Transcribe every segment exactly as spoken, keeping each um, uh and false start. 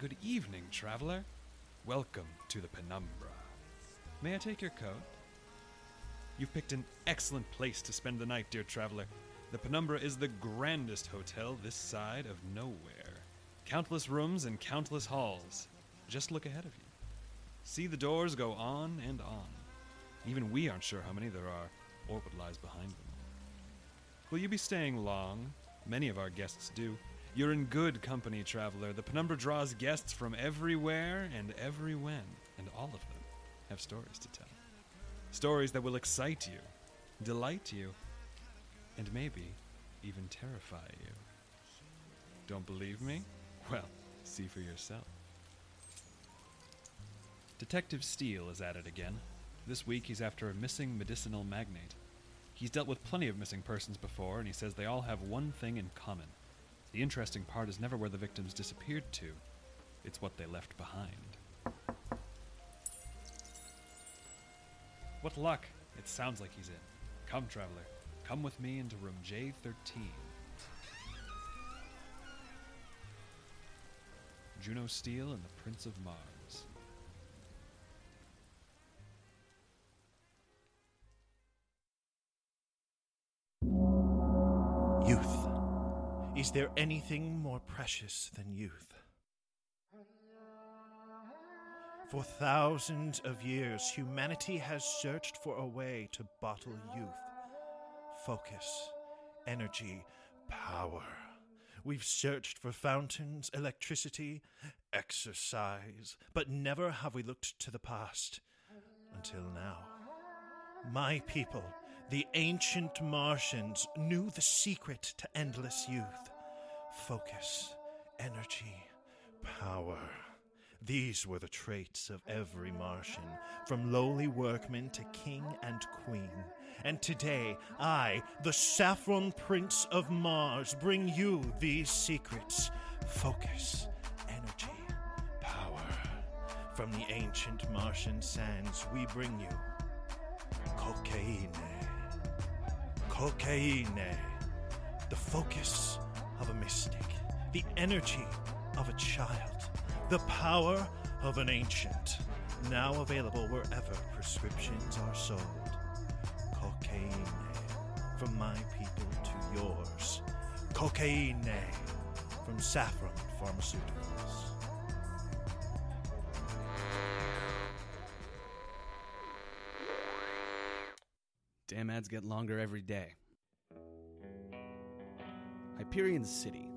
Good evening, traveler. Welcome to the Penumbra. May I take your coat? You've picked an excellent place to spend the night, dear traveler. The Penumbra is the grandest hotel this side of nowhere. Countless rooms and countless halls. Just look ahead of you. See the doors go on and on. Even we aren't sure how many there are, or what lies behind them. Will you be staying long? Many of our guests do. You're in good company, traveler. The Penumbra draws guests from everywhere and every when, and all of them have stories to tell. Stories that will excite you, delight you, and maybe even terrify you. Don't believe me? Well, see for yourself. Detective Steele is at it again. This week he's after a missing medicinal magnate. He's dealt with plenty of missing persons before, and he says they all have one thing in common. The interesting part is never where the victims disappeared to. It's what they left behind. What luck! It sounds like he's in. Come, traveler. Come with me into room J thirteen. Juno Steele and the Prince of Mars. Youth. Is there anything more precious than youth? For thousands of years, humanity has searched for a way to bottle youth. Focus, energy, power. We've searched for fountains, electricity, exercise, but never have we looked to the past. Until now. My people, the ancient Martians, knew the secret to endless youth. Focus, energy, power. These were the traits of every Martian, from lowly workman to king and queen. And today, I, the Saffron Prince of Mars, bring you these secrets. Focus, energy, power. From the ancient Martian sands, we bring you cocaine. Cocaine. The focus of a mystic. The energy of a child. The power of an ancient. Now available wherever prescriptions are sold. Cocaine. From my people to yours. Cocaine. From Saffron Pharmaceuticals. Damn ads get longer every day. Hyperion City.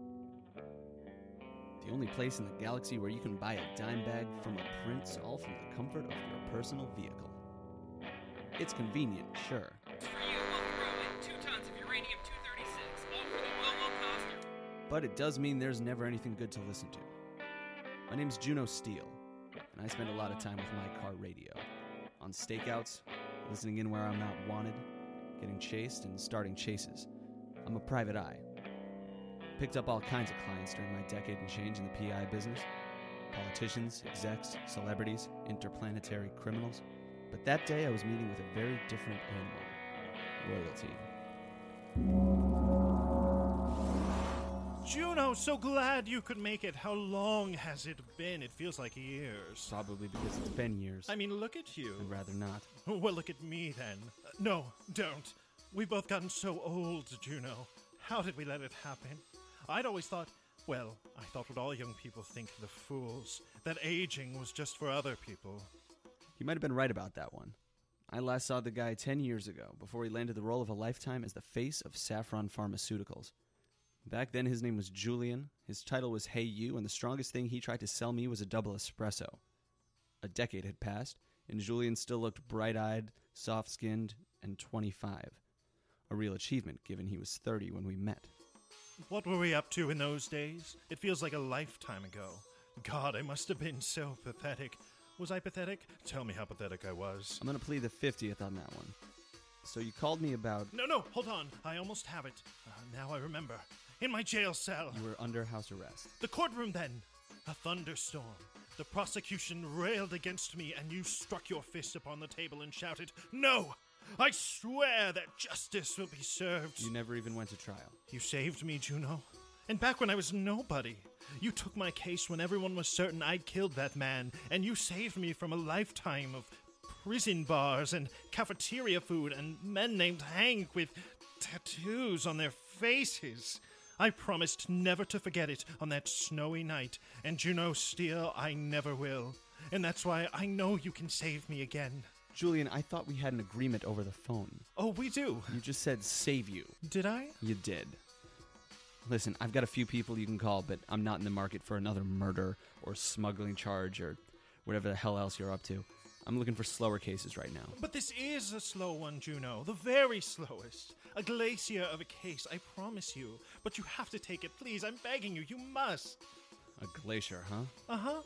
The only place in the galaxy where you can buy a dime bag from a prince, all from the comfort of your personal vehicle. It's convenient, sure. For you, we'll throw in two tons of uranium two thirty-six, all for the low, low cost of... But it does mean there's never anything good to listen to. My name's Juno Steele, and I spend a lot of time with my car radio. On stakeouts, listening in where I'm not wanted, getting chased, and starting chases. I'm a private eye. Picked up all kinds of clients during my decade and change in the P I business. Politicians, execs, celebrities, interplanetary criminals. But that day I was meeting with a very different animal. Royalty. Juno, so glad you could make it. How long has it been? It feels like years. Probably because it's been years. I mean, look at you. I'd rather not. Well, look at me then. Uh, no, don't. We've both gotten so old, Juno. How did we let it happen? I'd always thought, well, I thought what all young people think, the fools, that aging was just for other people. You might have been right about that one. I last saw the guy ten years ago, before he landed the role of a lifetime as the face of Saffron Pharmaceuticals. Back then his name was Julian, his title was Hey You, and the strongest thing he tried to sell me was a double espresso. A decade had passed, and Julian still looked bright-eyed, soft-skinned, and twenty-five. A real achievement, given he was thirty when we met. What were we up to in those days? It feels like a lifetime ago. God, I must have been so pathetic. Was I pathetic? Tell me how pathetic I was. I'm gonna plead the fiftieth on that one. So you called me about... No, no, hold on. I almost have it. Uh, now I remember. In my jail cell. You were under house arrest. The courtroom then. A thunderstorm. The prosecution railed against me, and you struck your fist upon the table and shouted, "No! I swear that justice will be served." You never even went to trial. You saved me, Juno. And back when I was nobody, you took my case when everyone was certain I'd killed that man, and you saved me from a lifetime of prison bars and cafeteria food and men named Hank with tattoos on their faces. I promised never to forget it on that snowy night, and Juno Steele, I never will. And that's why I know you can save me again. Julian, I thought we had an agreement over the phone. Oh, we do. You just said save you. Did I? You did. Listen, I've got a few people you can call, but I'm not in the market for another murder or smuggling charge or whatever the hell else you're up to. I'm looking for slower cases right now. But this is a slow one, Juno. The very slowest. A glacier of a case, I promise you. But you have to take it, please. I'm begging you. You must. A glacier, huh? Uh-huh.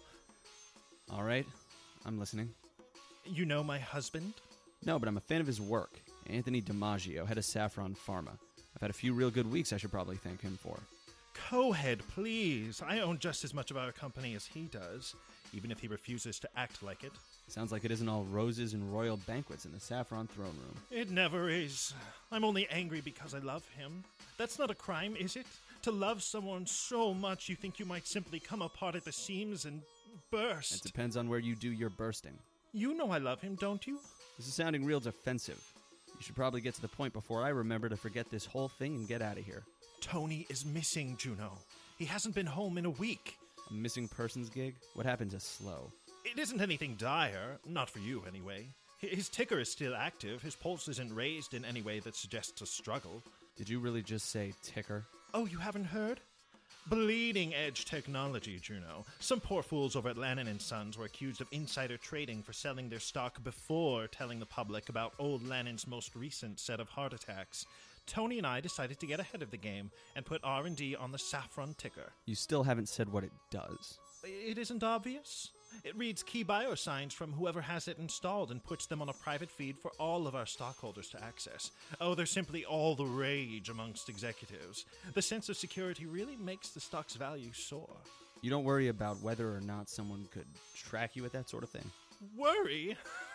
All right. I'm listening. You know my husband? No, but I'm a fan of his work. Anthony DiMaggio, head of Saffron Pharma. I've had a few real good weeks I should probably thank him for. Co-head, please. I own just as much of our company as he does, even if he refuses to act like it. Sounds like it isn't all roses and royal banquets in the Saffron throne room. It never is. I'm only angry because I love him. That's not a crime, is it? To love someone so much you think you might simply come apart at the seams and burst. It depends on where you do your bursting. You know I love him, don't you? This is sounding real defensive. You should probably get to the point before I remember to forget this whole thing and get out of here. Tony is missing, Juno. He hasn't been home in a week. A missing persons gig? What happened to Slow? It isn't anything dire. Not for you, anyway. His ticker is still active. His pulse isn't raised in any way that suggests a struggle. Did you really just say ticker? Oh, you haven't heard? Bleeding edge technology, Juno. Some poor fools over at Lannon and Sons were accused of insider trading for selling their stock before telling the public about old Lannon's most recent set of heart attacks. Tony and I decided to get ahead of the game and put R and D on the Saffron ticker. You still haven't said what it does. It isn't obvious? It reads key biosigns from whoever has it installed and puts them on a private feed for all of our stockholders to access. Oh, they're simply all the rage amongst executives. The sense of security really makes the stock's value soar. You don't worry about whether or not someone could track you with that sort of thing? Worry?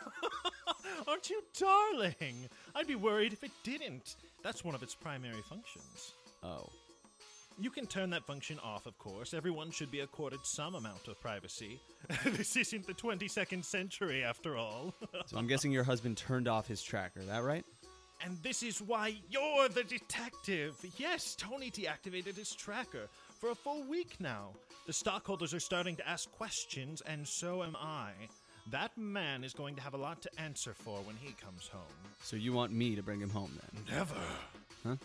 Aren't you darling? I'd be worried if it didn't. That's one of its primary functions. Oh. You can turn that function off, of course. Everyone should be accorded some amount of privacy. This isn't the twenty-second century, after all. So I'm guessing your husband turned off his tracker, that right? And this is why you're the detective. Yes, Tony deactivated his tracker for a full week now. The stockholders are starting to ask questions, and so am I. That man is going to have a lot to answer for when he comes home. So you want me to bring him home, then? Never. Huh?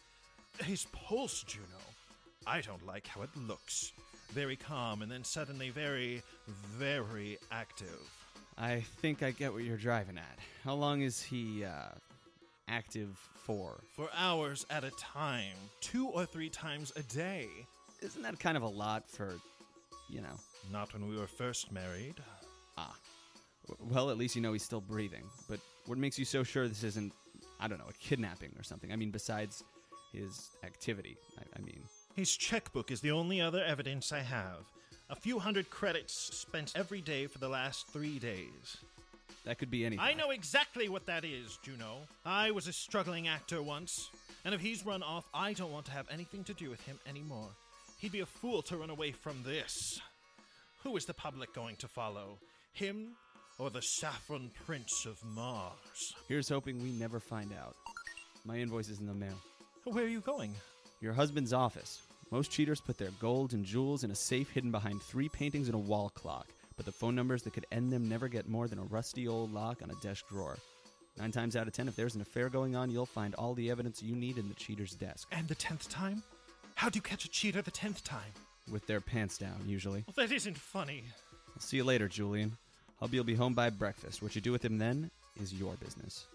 His pulse, Juno. I don't like how it looks. Very calm, and then suddenly very, very active. I think I get what you're driving at. How long is he, uh, active for? For hours at a time. Two or three times a day. Isn't that kind of a lot for, you know? Not when we were first married. Ah. Well, at least you know he's still breathing. But what makes you so sure this isn't, I don't know, a kidnapping or something? I mean, besides his activity, I, I mean... His checkbook is the only other evidence I have. A few hundred credits spent every day for the last three days. That could be anything. I know exactly what that is, Juno. I was a struggling actor once, and if he's run off, I don't want to have anything to do with him anymore. He'd be a fool to run away from this. Who is the public going to follow? Him or the Saffron Prince of Mars? Here's hoping we never find out. My invoice is in the mail. Where are you going? Your husband's office. Most cheaters put their gold and jewels in a safe hidden behind three paintings and a wall clock, but the phone numbers that could end them never get more than a rusty old lock on a desk drawer. Nine times out of ten, if there's an affair going on, you'll find all the evidence you need in the cheater's desk. And the tenth time? How do you catch a cheater the tenth time? With their pants down, usually. Well, that isn't funny. I'll see you later, Julian. Hubby will be home by breakfast. What you do with him then is your business.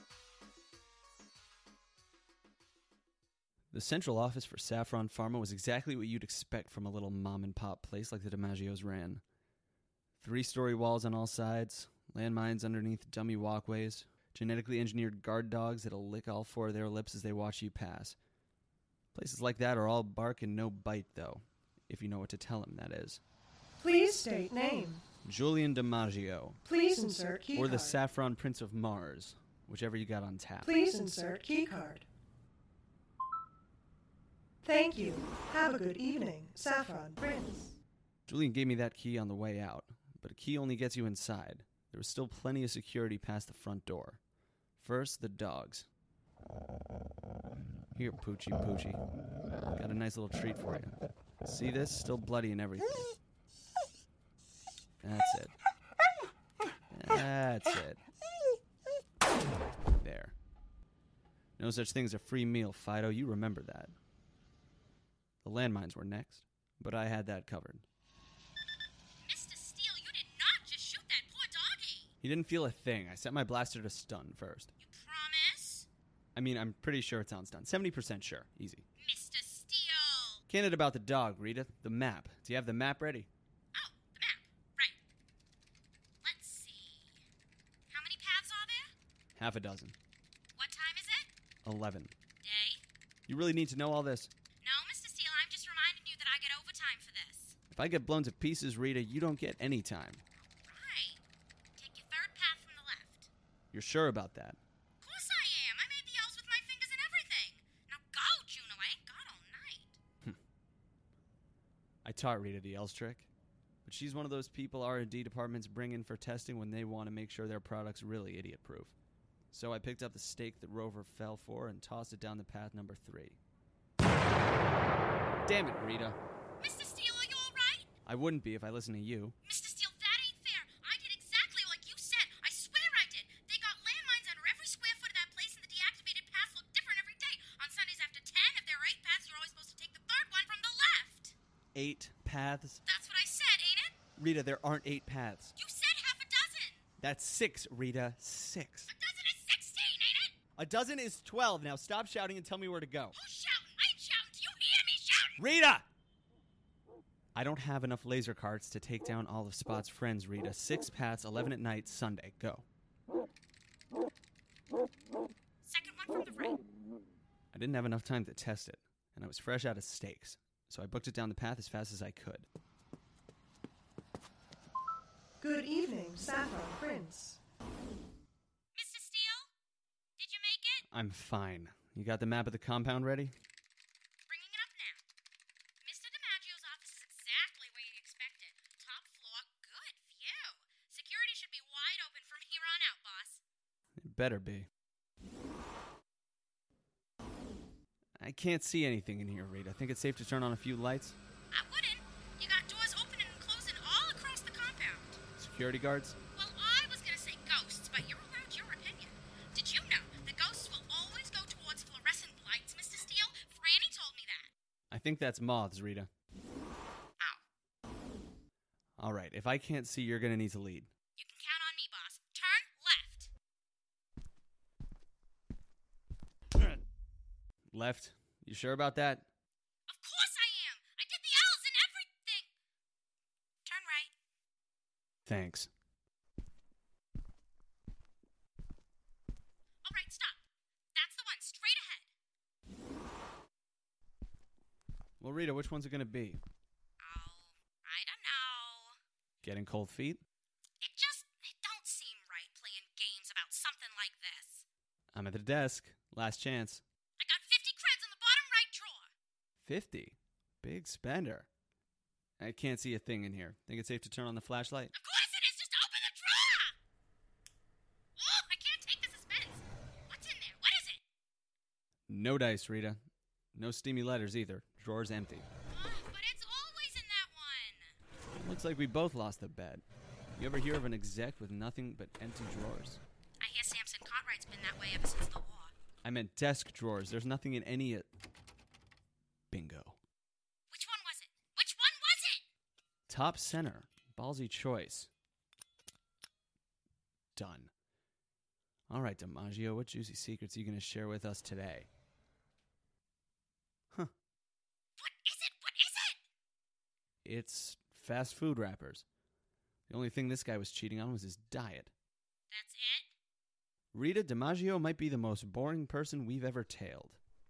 The central office for Saffron Pharma was exactly what you'd expect from a little mom-and-pop place like the DiMaggios ran. Three-story walls on all sides, landmines underneath dummy walkways, genetically engineered guard dogs that'll lick all four of their lips as they watch you pass. Places like that are all bark and no bite, though, if you know what to tell them, that is. Please state name. Julian DiMaggio. Please insert keycard. Or the Saffron Prince of Mars, whichever you got on tap. Please insert keycard. Thank you. Have a good evening, Saffron Prince. Julian gave me that key on the way out, but a key only gets you inside. There was still plenty of security past the front door. First, the dogs. Here, Poochie Poochie. Got a nice little treat for you. See this? Still bloody and everything. That's it. That's it. There. No such thing as a free meal, Fido. You remember that. The landmines were next, but I had that covered. Mister Steele, you did not just shoot that poor doggy. He didn't feel a thing. I set my blaster to stun first. You promise? I mean, I'm pretty sure it's on stun. seventy percent sure. Easy. Mister Steele. Candid about the dog, Rita. The map. Do you have the map ready? Oh, the map. Right. Let's see. How many paths are there? Half a dozen. What time is it? Eleven. Day? You really need to know all this? No, Mister Steele, I'm just reminding you that I get overtime for this. If I get blown to pieces, Rita, you don't get any time. Right. Take your third path from the left. You're sure about that? Of course I am. I made the L's with my fingers and everything. Now go, Juno. I ain't got all night. I taught Rita the L's trick, but she's one of those people R and D departments bring in for testing when they want to make sure their product's really idiot-proof. So I picked up the stake that Rover fell for and tossed it down the path number three. Damn it, Rita. Mister Steele, are you all right? I wouldn't be if I listened to you. Mister Steele, that ain't fair. I did exactly like you said. I swear I did. They got landmines under every square foot of that place, and the deactivated paths look different every day. On Sundays after ten, if there are eight paths, you're always supposed to take the third one from the left. Eight paths? That's what I said, ain't it? Rita, there aren't eight paths. You said half a dozen. That's six, Rita. Six. A dozen is sixteen, ain't it? A dozen is twelve. Now stop shouting and tell me where to go. Who's shouting? I ain't shouting. Do you hear me shouting? Rita! I don't have enough laser carts to take down all of Spot's friends, Rita. Six paths, eleven at night, Sunday. Go. Second one from the right. I didn't have enough time to test it, and I was fresh out of steaks, so I booked it down the path as fast as I could. Good evening, Saffron Prince. Mister Steele? Did you make it? I'm fine. You got the map of the compound ready? Bringing it up now. Mister DiMaggio's office is exactly where you expected. Top floor, good view. Security should be wide open from here on out, boss. It better be. I can't see anything in here, Rita. I think it's safe to turn on a few lights. I wouldn't. You got doors opening and closing all across the compound. Security guards? Well, I was going to say ghosts, but you're allowed your opinion. Did you know the ghosts will always go towards fluorescent lights, Mister Steele? Franny told me that. I think that's moths, Rita. Ow. All right, if I can't see, you're going to need to lead. You can count on me, boss. Turn left. Left? You sure about that? Of course I am. I did the L's and everything. Turn right. Thanks. All right, stop. That's the one, straight ahead. Well, Rita, which one's it going to be? Oh, I don't know. Getting cold feet? It just it don't seem right playing games about something like this. I'm at the desk. Last chance. I got fifty creds in the bottom right drawer. fifty? Big spender. I can't see a thing in here. Think it's safe to turn on the flashlight? Of course it is. Just open the drawer. Oh, I can't take the suspense. What's in there? What is it? No dice, Rita. No steamy letters either. Drawer's empty. Oh, but it's always in that one. Looks like we both lost the bet. You ever hear of an exec with nothing but empty drawers? I hear Samson Cartwright's been that way ever since the war. I meant desk drawers. There's nothing in any... Uh... Bingo. Which one was it? Which one was it? Top center. Ballsy choice. Done. All right, DiMaggio, what juicy secrets are you going to share with us today? Huh. What is it? What is it? It's fast food wrappers. The only thing this guy was cheating on was his diet. That's it? Rita, DiMaggio might be the most boring person we've ever tailed.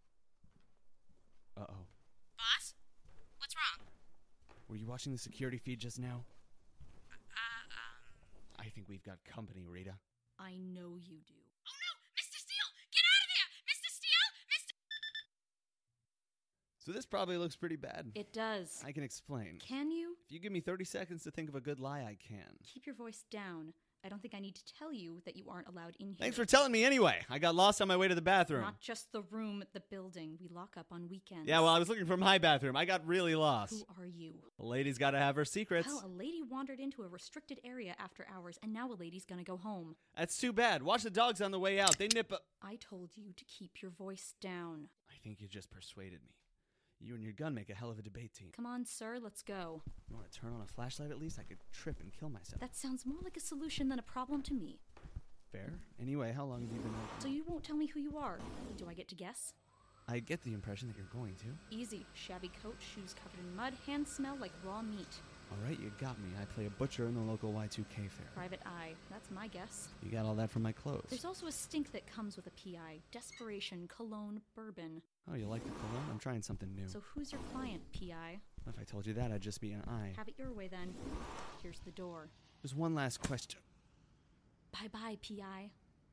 Uh-oh. Boss? What's wrong? Were you watching the security feed just now? Uh, um... I think we've got company, Rita. I know you do. Oh no! Mister Steele! Get out of there! Mister Steele! Mister So this probably looks pretty bad. It does. I can explain. Can you? If you give me thirty seconds to think of a good lie, I can. Keep your voice down. I don't think I need to tell you that you aren't allowed in here. Thanks for telling me anyway. I got lost on my way to the bathroom. Not just the room, the building. We lock up on weekends. Yeah, well, I was looking for my bathroom. I got really lost. Who are you? The lady's got to have her secrets. Hell, a lady wandered into a restricted area after hours, and now a lady's gonna go home. That's too bad. Watch the dogs on the way out. They nip a... I told you to keep your voice down. I think you just persuaded me. You and your gun make a hell of a debate team. Come on, sir, let's go. You want to turn on a flashlight at least? I could trip and kill myself. That sounds more like a solution than a problem to me. Fair. Anyway, how long have you been working? So you won't tell me who you are. Do I get to guess? I get the impression that you're going to. Easy. Shabby coat, shoes covered in mud, hands smell like raw meat. All right, you got me. I play a butcher in the local Y two K fair. Private eye. That's my guess. You got all that from my clothes. There's also a stink that comes with a P I. Desperation, cologne, bourbon. Oh, you like the cologne? I'm trying something new. So who's your client, P I? If I told you that, I'd just be an eye. Have it your way then. Here's the door. There's one last question. Bye-bye, P I.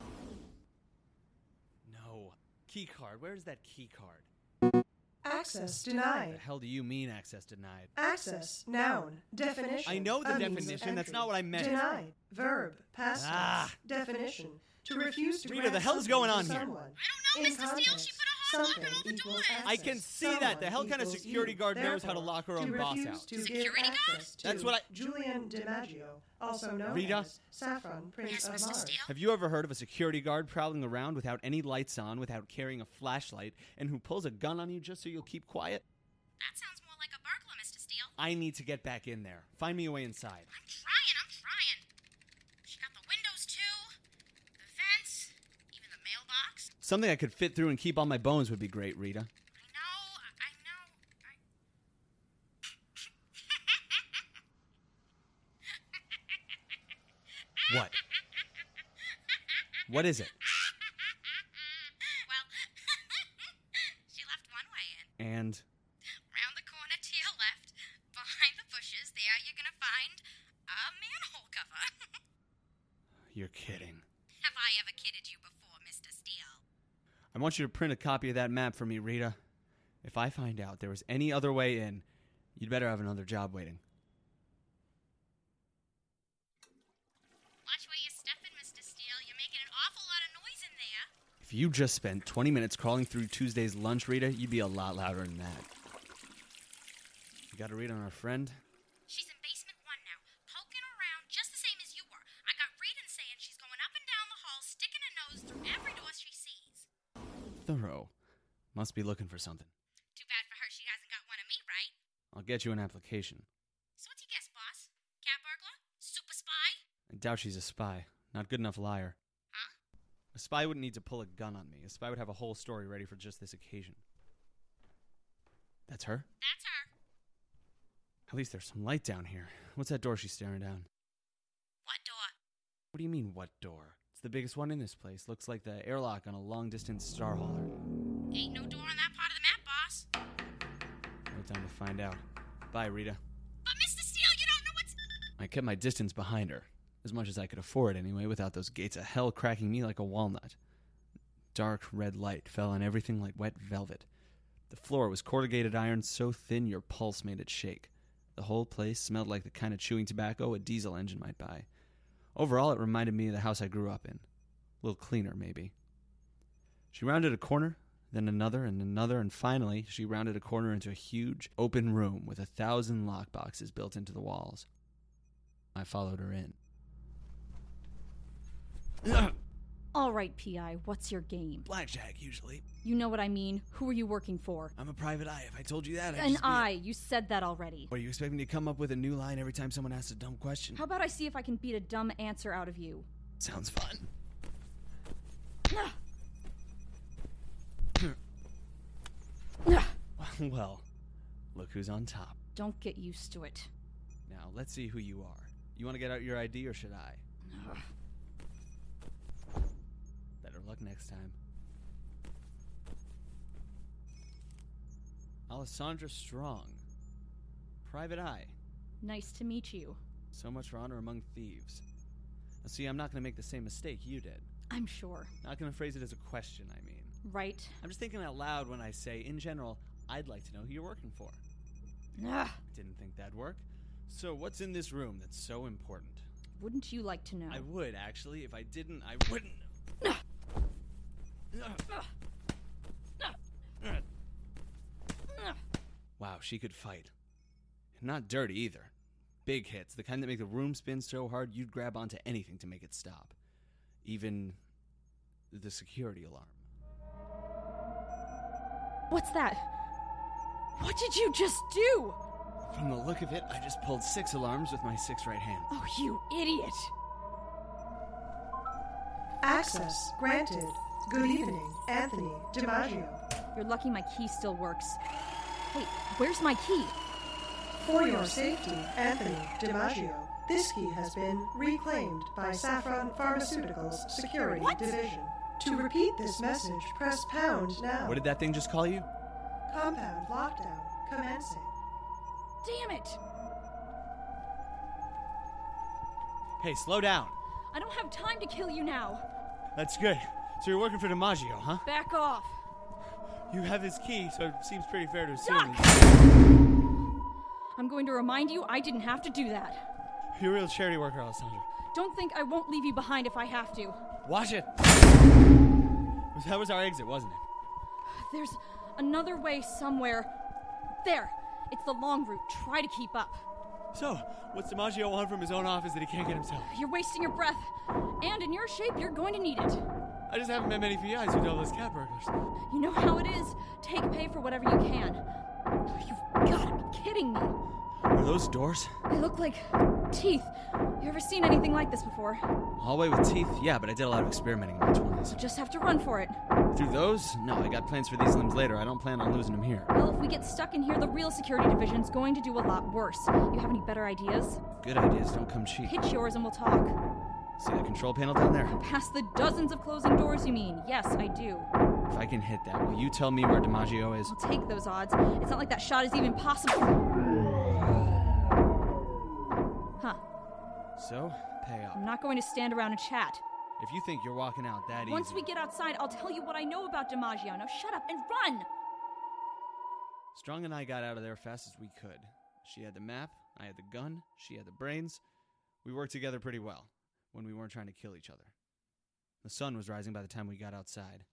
No. Key card. Where's that key card? Access The denied. hell do you mean access denied? Access, noun, definition. I know the a means of definition, that's entry. not what I meant. Denied, verb, past Ah. tense, definition. To refuse to Rita, grant the hell is something going to on here? someone. I don't know, In Mister Steele. context, She put a hard lock something on all the equals doors. access. I can see that. The hell kind of Someone security equals guard you. knows how to Therefore, lock her own to boss refuse out? To give Security guard? access to That's what I- Julian DiMaggio, also known Rita? as Saffron, Prince Yes, of Mister Mars. Steele. Have you ever heard of a security guard prowling around without any lights on, without carrying a flashlight, and who pulls a gun on you just so you'll keep quiet? That sounds more like a burglar, Mister Steele. I need to get back in there. Find me a way inside. I'm trying, I'm trying. She got the windows, too. The vents. Even the mailbox. Something I could fit through and keep on my bones would be great, Rita. I know, I I know. I... What? What is it? Well, she left one way in. And Round the corner to your left, behind the bushes, there you're gonna find a manhole cover. you're kidding. Have I ever kidded you before, Mister Steele? I want you to print a copy of that map for me, Rita. If I find out there was any other way in, you'd better have another job waiting. Watch where you're stepping, Mister Steele. You're making an awful lot of noise in there. If you just spent twenty minutes crawling through Tuesday's lunch, Rita, you'd be a lot louder than that. You got a read on our friend? She's in basement one now, poking around just the same as you were. I got readings saying she's going up and down the hall, sticking her nose through every door she sees. Thorough. Must be looking for something. Too bad for her she hasn't got one of me, right? I'll get you an application. So what's your guess, boss? Cat burglar? Super spy? I doubt she's a spy. Not good enough liar. Huh? A spy wouldn't need to pull a gun on me. A spy would have a whole story ready for just this occasion. That's her? That's her. At least there's some light down here. What's that door she's staring down? What door? What do you mean, what door? It's the biggest one in this place. Looks like the airlock on a long-distance star hauler. Ain't no door on that part of the map, boss. No time to find out. Bye, Rita. But Mister Steele, you don't know what's... I kept my distance behind her. As much as I could afford anyway, without those gates of hell cracking me like a walnut. Dark red light fell on everything like wet velvet. The floor was corrugated iron so thin your pulse made it shake. The whole place smelled like the kind of chewing tobacco a diesel engine might buy. Overall, it reminded me of the house I grew up in. A little cleaner, maybe. She rounded a corner, then another and another, and finally she rounded a corner into a huge, open room with a thousand lockboxes built into the walls. I followed her in. All right, P I, what's your game? Blackjack, usually. You know what I mean. Who are you working for? I'm a private eye. If I told you that, I'd An just be a- eye. You said that already. What, you expect me to come up with a new line every time someone asks a dumb question? How about I see if I can beat a dumb answer out of you? Sounds fun. Well, look who's on top. Don't get used to it. Now, let's see who you are. You want to get out your I D or should I? Better luck next time. Alessandra Strong. Private eye. Nice to meet you. So much for honor among thieves. Now, see, I'm not going to make the same mistake you did. I'm sure. Not going to phrase it as a question, I mean. Right? I'm just thinking out loud when I say, in general, I'd like to know who you're working for. Ugh, Didn't think that'd work. So what's in this room that's so important? wouldn't you like to know? I would, actually. If I didn't, I wouldn't. Wow, she could fight. Not dirty either. Big hits, the kind that make the room spin so hard you'd grab onto anything to make it stop. Even the security alarm. What's that? What did you just do? From the look of it, I just pulled six alarms with my six right hands. Oh, you idiot. Access granted. Good evening, Anthony DiMaggio. You're lucky my key still works. Wait, where's my key? For your safety, Anthony DiMaggio, this key has been reclaimed by Saffron Pharmaceuticals Security What? Division. To repeat this message, press pound now. What did that thing just call you? Compound lockdown commencing. Damn it! Hey, slow down. I don't have time to kill you now. That's good. So you're working for DiMaggio, huh? Back off. You have his key, so it seems pretty fair to assume. Yuck! I'm going to remind you I didn't have to do that. You're a real charity worker, Alessandra. Don't think I won't leave you behind if I have to. Watch it. That was our exit, wasn't it? There's another way somewhere. There. It's the long route. Try to keep up. So, what's DiMaggio want from his own office that he can't get himself? You're wasting your breath. And in your shape, you're going to need it. I just haven't met many P Is who double as cat burglars. You know how it is. Take pay for whatever you can. You've got to be kidding me. Are those doors? They look like teeth. You ever seen anything like this before? Hallway with teeth? Yeah, but I did a lot of experimenting in my twenties. You just have to run for it. Through those? No, I got plans for these limbs later. I don't plan on losing them here. Well, if we get stuck in here, the real security division's going to do a lot worse. You have any better ideas? Good ideas don't come cheap. Pitch yours and we'll talk. See that control panel down there? Past the dozens of closing doors, you mean? Yes, I do. If I can hit that, will you tell me where DiMaggio is? I'll take those odds. It's not like that shot is even possible. Huh. So, pay up. I'm not going to stand around and chat. If you think you're walking out that easy... Once we get outside, I'll tell you what I know about DiMaggio. Now shut up and run! Strong and I got out of there fast as we could. She had the map, I had the gun, she had the brains. We worked together pretty well, when we weren't trying to kill each other. The sun was rising by the time we got outside.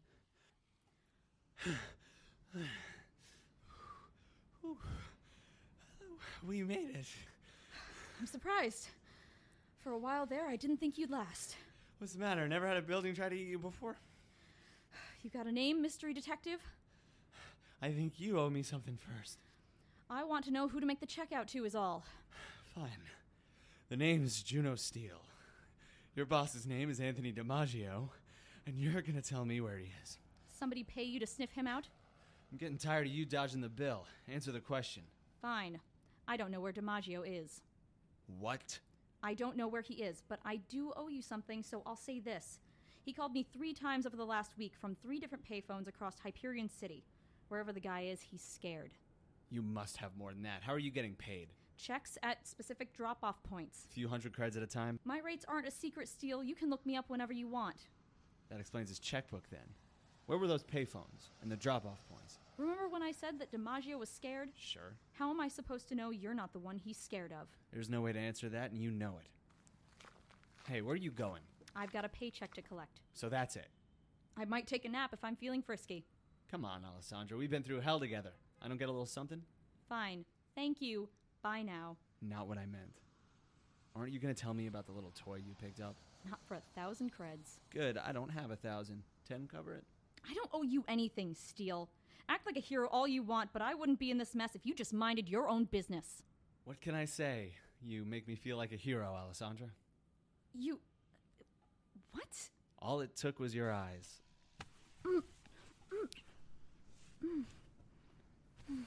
We made it. I'm surprised. For a while there, I didn't think you'd last. What's the matter? Never had a building try to eat you before? You got a name, mystery detective? I think you owe me something first. I want to know who to make the check out to is all. Fine. The name's Juno Steele. Your boss's name is Anthony DiMaggio, and you're gonna tell me where he is. Somebody pay you to sniff him out? I'm getting tired of you dodging the bill. Answer the question. Fine. I don't know where DiMaggio is. What? I don't know where he is, but I do owe you something, so I'll say this. He called me three times over the last week from three different payphones across Hyperion City. Wherever the guy is, he's scared. You must have more than that. How are you getting paid? Checks at specific drop-off points. A few hundred creds at a time? My rates aren't a secret, Steele. You can look me up whenever you want. That explains his checkbook, then. Where were those payphones and the drop-off points? Remember when I said that DiMaggio was scared? Sure. How am I supposed to know you're not the one he's scared of? There's no way to answer that, and you know it. Hey, where are you going? I've got a paycheck to collect. So that's it. I might take a nap if I'm feeling frisky. Come on, Alessandra. We've been through hell together. I don't get a little something? Fine. Thank you. Bye now. Not what I meant. Aren't you going to tell me about the little toy you picked up? Not for a thousand creds. Good. I don't have a thousand. Ten cover it? I don't owe you anything, Steele. Act like a hero all you want, but I wouldn't be in this mess if you just minded your own business. What can I say? You make me feel like a hero, Alessandra. You... What? All it took was your eyes. Mm. Mm. Mm. Mm.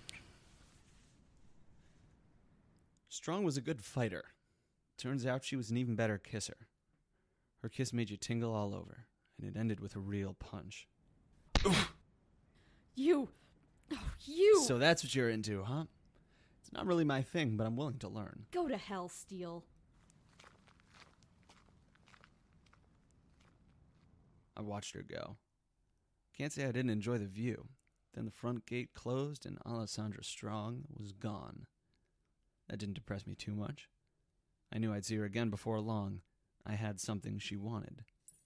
Strong was a good fighter. Turns out she was an even better kisser. Her kiss made you tingle all over, and it ended with a real punch. You! Oh, you! So that's what you're into, huh? It's not really my thing, but I'm willing to learn. Go to hell, Steele. I watched her go. Can't say I didn't enjoy the view. Then the front gate closed and Alessandra Strong was gone. That didn't depress me too much. I knew I'd see her again before long. I had something she wanted.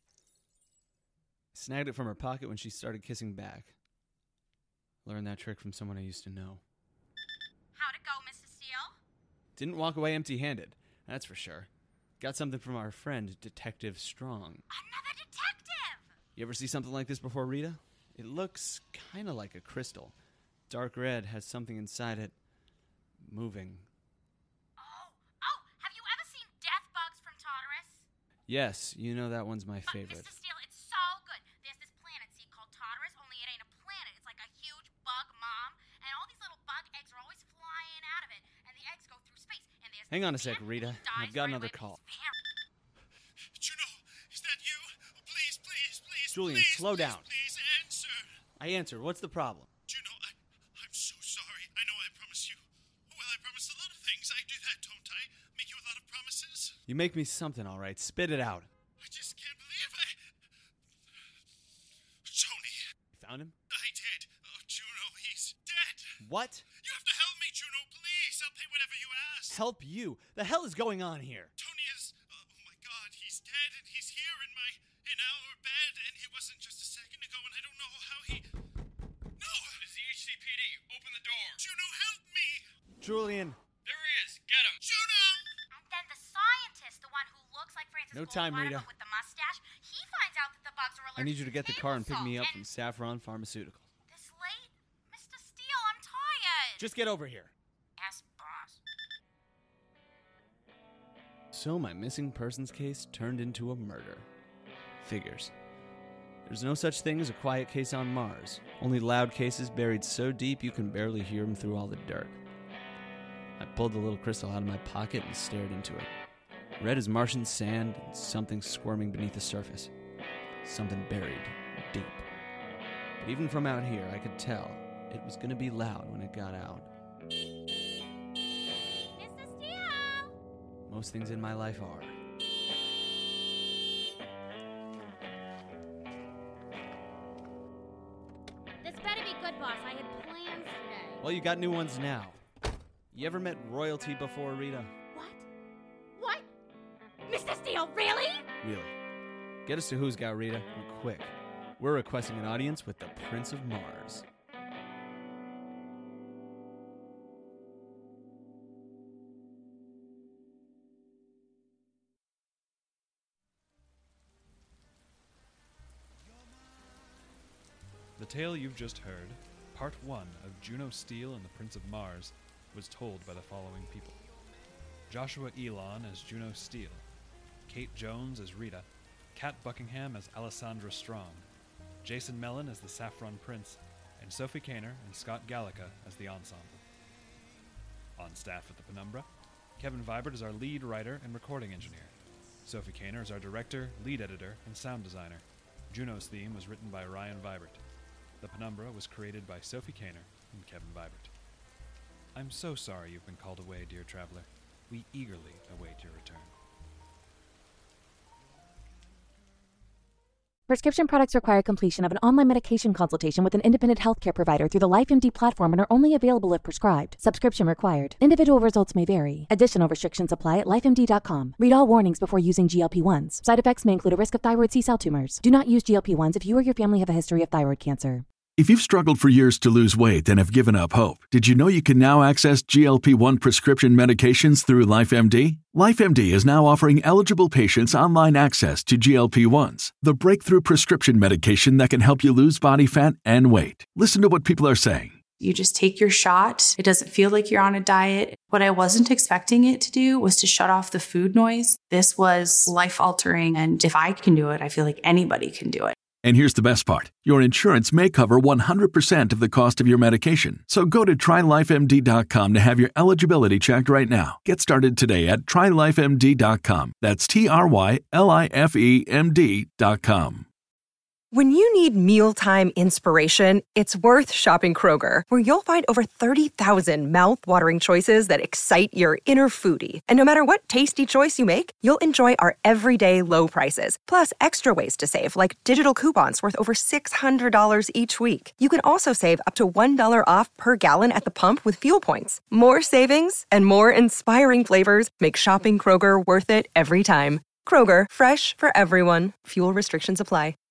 I snagged it from her pocket when she started kissing back. Learned that trick from someone I used to know. How'd it go, Mister Steele? Didn't walk away empty-handed, that's for sure. Got something from our friend, Detective Strong. Another detective! You ever see something like this before, Rita? It looks kind of like a crystal. Dark red, has something inside it moving. Oh, oh, have you ever seen Death Bugs from Tartarus? Yes, you know that one's my But favorite. Mister Steele, it's so good. There's this planet, see, called Tartarus, only it ain't a planet. It's like a huge bug mom, and all these little bug eggs are always flying out of it, and the eggs go through space, and there's Hang on a this sec, man, Rita. he dies I've got right another away, but call. he's very- Juno, is that you? Oh, please, please, please. Julian, please, slow please, down. Please answer. I answer. What's the problem? Juno, I, I'm so sorry. I know I promised you. Well, I promised a lot of things. I do that, don't I? Make you a lot of promises. You make me something, all right. Spit it out. I just can't believe I... Tony, You found him? I did. Oh, Juno, he's dead. What? You have to help me, Juno, please. I'll pay whatever you ask. Help you? The hell is going on here? Tony is... Oh, my God, he's dead, and he's here in my... in our bed, and he wasn't just a second ago, and I don't know how he... No! It's the H C P D. Open the door. Juno, help me! Julian. There he is. Get him. Juno! And then the scientist, the one who looks like Francis No Ford time, Coppola, Rita. but with the mustache, he finds out that the bugs are allergic I need you to get the car and pick me up from and Saffron Pharmaceuticals. this late? Mister Steele, I'm tired. Just get over here. Yes, boss. So my missing persons case turned into a murder. Figures. There's no such thing as a quiet case on Mars. Only loud cases buried so deep you can barely hear them through all the dirt. I pulled the little crystal out of my pocket and stared into it. Red as Martian sand and something squirming beneath the surface. Something buried deep. But even from out here, I could tell it was going to be loud when it got out. Mister Steele! Most things in my life are. This better be good, boss. I had plans today. Well, you got new ones now. You ever met royalty before, Rita? What? What? Mister Steele, really? Really. Get us to Who's Got Rita, and quick. We're requesting an audience with the Prince of Mars. The tale you've just heard, part one of Juno Steele and the Prince of Mars, was told by the following people. Joshua Elon as Juno Steele, Kate Jones as Rita, Kat Buckingham as Alessandra Strong, Jason Mellon as the Saffron Prince, and Sophie Kaner and Scott Gallica as the ensemble. On staff at the Penumbra, Kevin Vibert is our lead writer and recording engineer. Sophie Kaner is our director, lead editor, and sound designer. Juno's theme was written by Ryan Vibert. The Penumbra was created by Sophie Kaner and Kevin Vibert. I'm so sorry you've been called away, dear traveler. We eagerly await your return. Prescription products require completion of an online medication consultation with an independent healthcare provider through the LifeMD platform and are only available if prescribed. Subscription required. Individual results may vary. Additional restrictions apply at life M D dot com. Read all warnings before using G L P one s. Side effects may include a risk of thyroid C-cell tumors. Do not use G L P one s if you or your family have a history of thyroid cancer. If you've struggled for years to lose weight and have given up hope, did you know you can now access G L P one prescription medications through LifeMD? LifeMD is now offering eligible patients online access to G L P ones, the breakthrough prescription medication that can help you lose body fat and weight. Listen to what people are saying. You just take your shot. It doesn't feel like you're on a diet. What I wasn't expecting it to do was to shut off the food noise. This was life-altering, and if I can do it, I feel like anybody can do it. And here's the best part. Your insurance may cover one hundred percent of the cost of your medication. So go to try life M D dot com to have your eligibility checked right now. Get started today at try life M D dot com. That's T R Y L I F E M D dot com. When you need mealtime inspiration, it's worth shopping Kroger, where you'll find over thirty thousand mouth-watering choices that excite your inner foodie. And no matter what tasty choice you make, you'll enjoy our everyday low prices, plus extra ways to save, like digital coupons worth over six hundred dollars each week. You can also save up to one dollar off per gallon at the pump with fuel points. More savings and more inspiring flavors make shopping Kroger worth it every time. Kroger, fresh for everyone. Fuel restrictions apply.